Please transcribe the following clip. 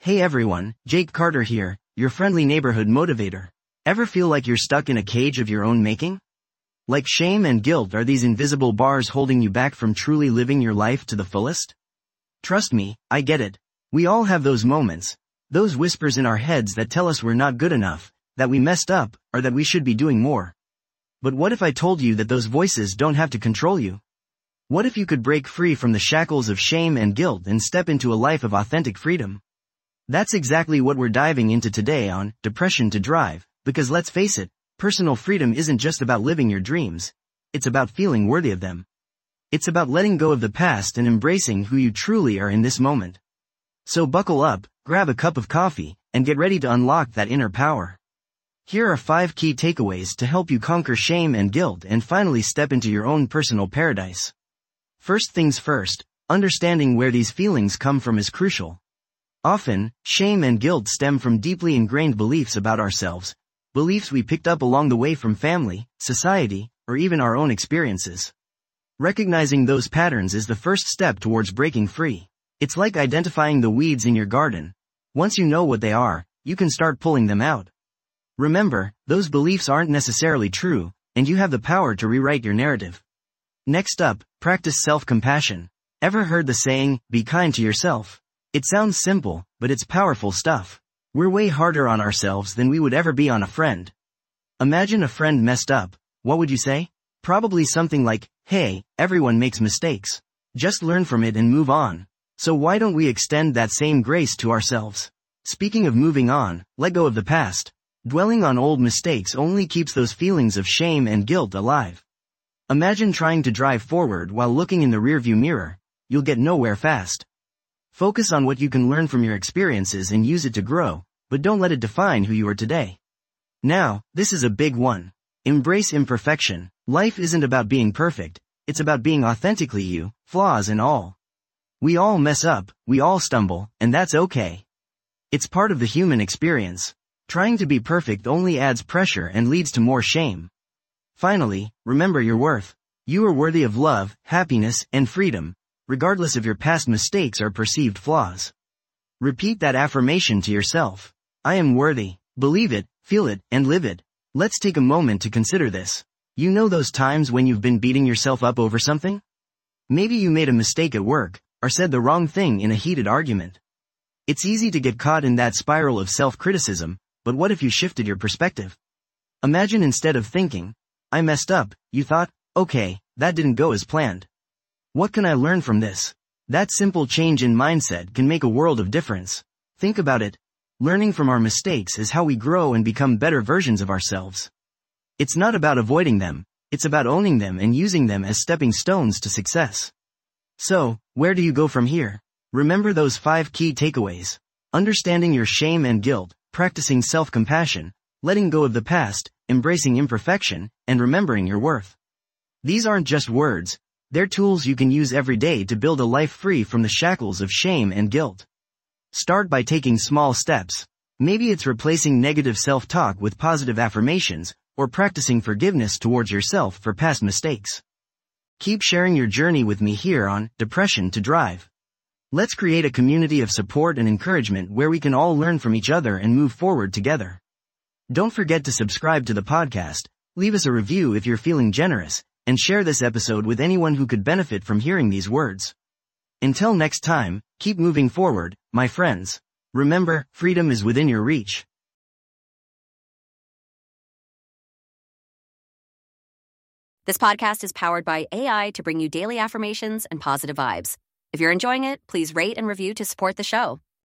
Hey everyone, Jake Carter here, your friendly neighborhood motivator. Ever feel like you're stuck in a cage of your own making? Like shame and guilt are these invisible bars holding you back from truly living your life to the fullest? Trust me, I get it. We all have those moments, those whispers in our heads that tell us we're not good enough, that we messed up, or that we should be doing more. But what if I told you that those voices don't have to control you? What if you could break free from the shackles of shame and guilt and step into a life of authentic freedom? That's exactly what we're diving into today on Depression to Drive, because let's face it, personal freedom isn't just about living your dreams. It's about feeling worthy of them. It's about letting go of the past and embracing who you truly are in this moment. So buckle up, grab a cup of coffee, and get ready to unlock that inner power. Here are 5 key takeaways to help you conquer shame and guilt and finally step into your own personal paradise. First things first, understanding where these feelings come from is crucial. Often, shame and guilt stem from deeply ingrained beliefs about ourselves, beliefs we picked up along the way from family, society, or even our own experiences. Recognizing those patterns is the first step towards breaking free. It's like identifying the weeds in your garden. Once you know what they are, you can start pulling them out. Remember, those beliefs aren't necessarily true, and you have the power to rewrite your narrative. Next up, practice self-compassion. Ever heard the saying, be kind to yourself? It sounds simple, but it's powerful stuff. We're way harder on ourselves than we would ever be on a friend. Imagine a friend messed up. What would you say? Probably something like, hey, everyone makes mistakes. Just learn from it and move on. So why don't we extend that same grace to ourselves? Speaking of moving on, let go of the past. Dwelling on old mistakes only keeps those feelings of shame and guilt alive. Imagine trying to drive forward while looking in the rearview mirror. You'll get nowhere fast. Focus on what you can learn from your experiences and use it to grow, but don't let it define who you are today. Now, this is a big one. Embrace imperfection. Life isn't about being perfect, it's about being authentically you, flaws and all. We all mess up, we all stumble, and that's okay. It's part of the human experience. Trying to be perfect only adds pressure and leads to more shame. Finally, remember your worth. You are worthy of love, happiness, and freedom, regardless of your past mistakes or perceived flaws. Repeat that affirmation to yourself. I am worthy. Believe it, feel it, and live it. Let's take a moment to consider this. You know those times when you've been beating yourself up over something? Maybe you made a mistake at work, or said the wrong thing in a heated argument. It's easy to get caught in that spiral of self-criticism, but what if you shifted your perspective? Imagine instead of thinking, I messed up, you thought, okay, that didn't go as planned. What can I learn from this? That simple change in mindset can make a world of difference. Think about it. Learning from our mistakes is how we grow and become better versions of ourselves. It's not about avoiding them, it's about owning them and using them as stepping stones to success. So, where do you go from here? Remember those 5 key takeaways. Understanding your shame and guilt, practicing self-compassion, letting go of the past, embracing imperfection, and remembering your worth. These aren't just words. They're tools you can use every day to build a life free from the shackles of shame and guilt. Start by taking small steps. Maybe it's replacing negative self-talk with positive affirmations, or practicing forgiveness towards yourself for past mistakes. Keep sharing your journey with me here on Depression to Drive. Let's create a community of support and encouragement where we can all learn from each other and move forward together. Don't forget to subscribe to the podcast, leave us a review if you're feeling generous, and share this episode with anyone who could benefit from hearing these words. Until next time, keep moving forward, my friends. Remember, freedom is within your reach. This podcast is powered by AI to bring you daily affirmations and positive vibes. If you're enjoying it, please rate and review to support the show.